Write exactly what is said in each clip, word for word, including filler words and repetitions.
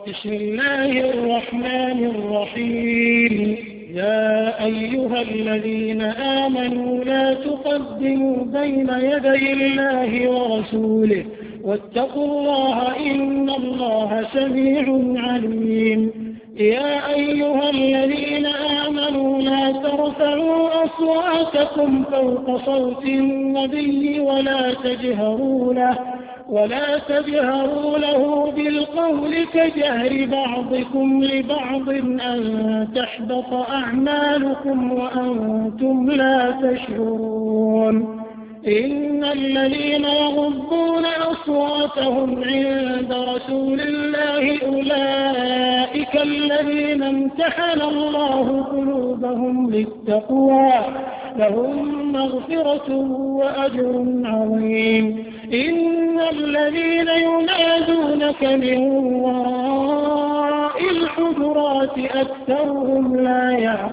بسم الله الرحمن الرحيم. يا أيها الذين آمنوا لا تقدموا بين يدي الله ورسوله واتقوا الله إن الله سميع عليم. يا أيها الذين آمنوا لا ترفعوا أصواتكم فوق صوت النبي ولا تجهروا له ولا تجهروا له بالقول كجهر بعضكم لبعض أن تحبط أعمالكم وأنتم لا تشعرون. إن الذين يغضون أصواتهم عند رسول الله أولئك الذين امتحن الله قلوبهم للتقوى لهم مغفرة وأجر عظيم. إن الذين ينادونك من وراء الحجرات أكثرهم لا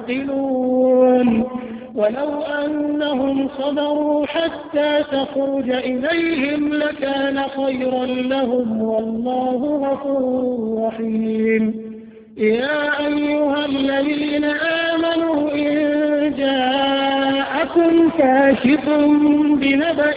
يعقلون. ولو أنهم صبروا حتى تخرج إليهم لكان خيرا لهم والله غفور رحيم. يا أيها الذين آمنوا إن جاءكم كاشف بنبأ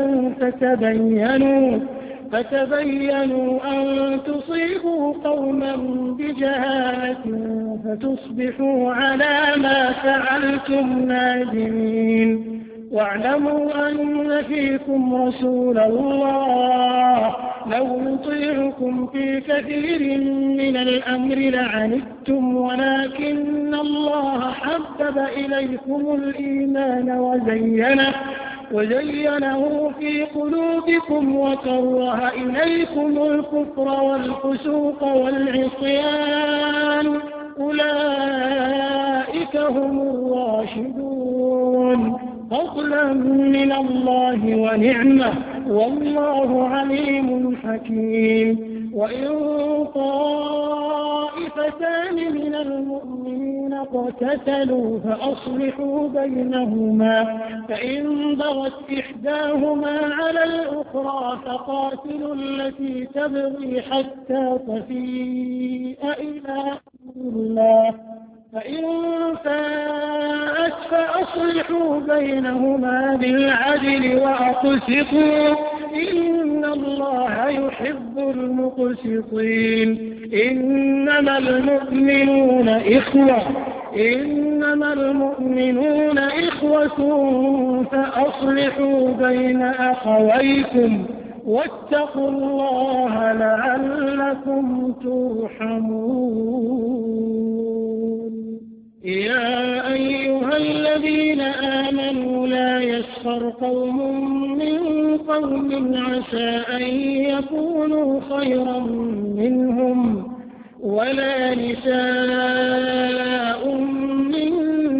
فتبينوا فتبينوا أن تصيبوا قوما بجهالة فتصبحوا على ما فعلتم نادمين. واعلموا أن فيكم رسول الله لو يطيعكم في كثير من الأمر لعنتم ولكن الله حبب إليكم الإيمان وزينه وزينه في قلوبكم وكره إليكم الكفر والفسوق والعصيان أولئك هم الراشدون فضلا من الله ونعمة والله عليم حكيم. وإن طائفتان من المؤمنين اقتتلوا فأصلحوا بينهما فإن بغت إحداهما على الأخرى فقاتلوا التي تبغي حتى تفيء إلى أمر الله فإن فاءت فأصلحوا بينهما بالعدل وأقسطوا إن الله يحب المقسطين. إنما المؤمنون إخوة إنما المؤمنون إخوة فأصلحوا بين أخويكم واتقوا الله لعلكم ترحمون. يا أيها الذين آمنوا لا يسخر قوم من قوم عسى أن يكونوا خيرا منهم ولا نساء من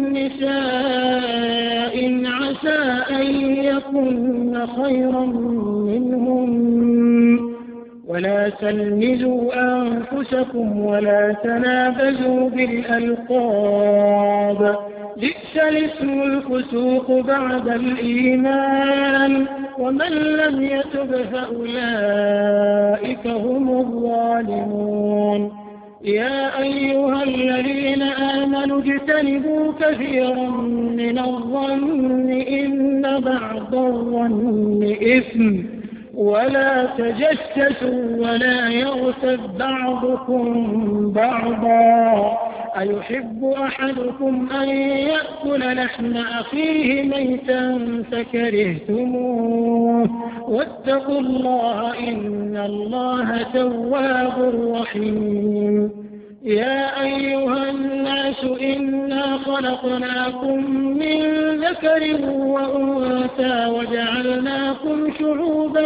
نساء عسى أن يكن خيرا منهم ولا تلمزوا أنفسكم ولا تنابزوا بالألقاب بئس الاسم الفسوق بعد الإيمان ومن لم يتب فأولئك هم الظالمون. يا أيها الذين آمنوا اجتنبوا كثيرا من الظن إن بعض الظن إثم ولا تجسسوا ولا يغتب بعضكم بعضا أيحب أحدكم أن يأكل لحم أخيه ميتا فكرهتموه واتقوا الله إن الله تواب رحيم. يا أيها الناس إنا خلقناكم من ذكر وأنثى وجعلناكم شعوبا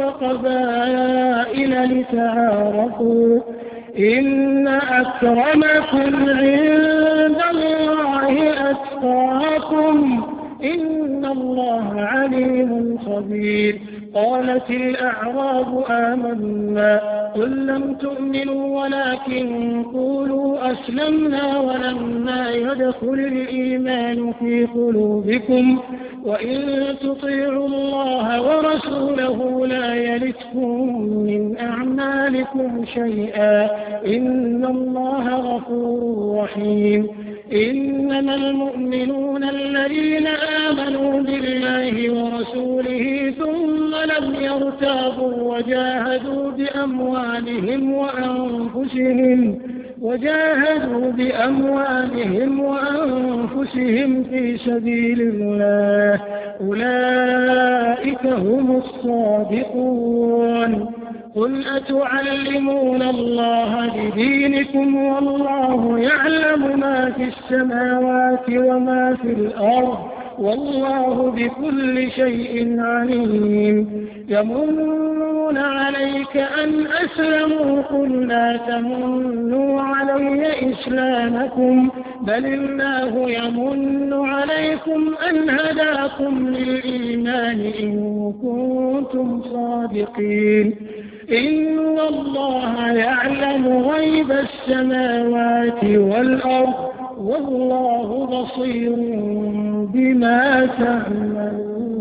وقبائل لتعارفوا إن أكرمكم عند الله أتقاكم إن الله عليم خبير. قالت الأعراب آمنا قل لم تؤمنوا ولكن قولوا أسلمنا ولما يدخل الإيمان في قلوبكم وإن تطيعوا الله ورسوله لا يلتكم من أعمالكم شيئا إن الله غفور رحيم إنما المؤمنون الذين آمنوا بالله ورسوله ثم لم يرتابوا وجاهدوا بأموالهم وأنفسهم وجاهدوا بأموالهم وأنفسهم في سبيل الله أولئك هم الصادقون قل أتعلمون الله بدينكم والله يعلم ما في السماوات وما في الأرض والله بكل شيء عليم يمنون عليك أن أسلموا قل لا تمنوا علي إسلامكم بل الله يمن عليكم أن هداكم للإيمان إن كنتم صادقين إن الله يعلم غيب السماوات والأرض والله بصير بما تعملون